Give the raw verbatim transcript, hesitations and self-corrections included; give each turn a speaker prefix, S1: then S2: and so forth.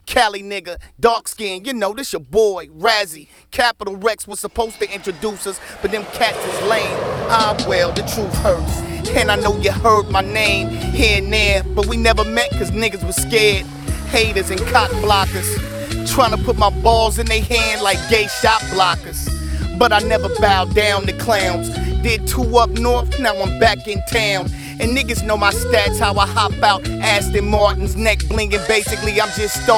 S1: Cali nigga, dark skin, you know, this your boy, Razzie. Capital Rex was supposed to introduce us, but them cats is lame. Ah, well, the truth hurts. And I know you heard my name here and there, but we never met cause niggas was scared. Haters and cock blockers, trying to put my balls in their hand like gay shot blockers. But I never bowed down to clowns. Did two up north, now I'm back in town. And niggas know my stats, how I hop out Aston Martin's neck blinging. Basically, I'm just starting.